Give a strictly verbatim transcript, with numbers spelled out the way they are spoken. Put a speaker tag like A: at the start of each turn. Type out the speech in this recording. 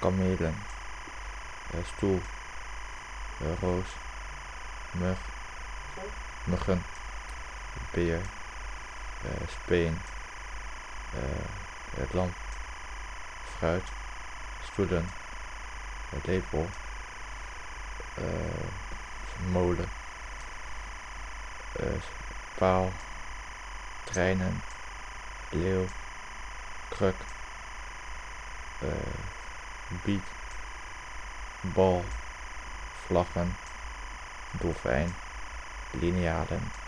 A: kamelen, uh, stoel, uh, roos, mug, muggen, beer, uh, speen, uh, lamp, fruit, stoelen, uh, lepel, uh, molen, uh, paal, treinen, leeuw, kruk, uh, biet, bal, vlaggen, dolfijn, linealen,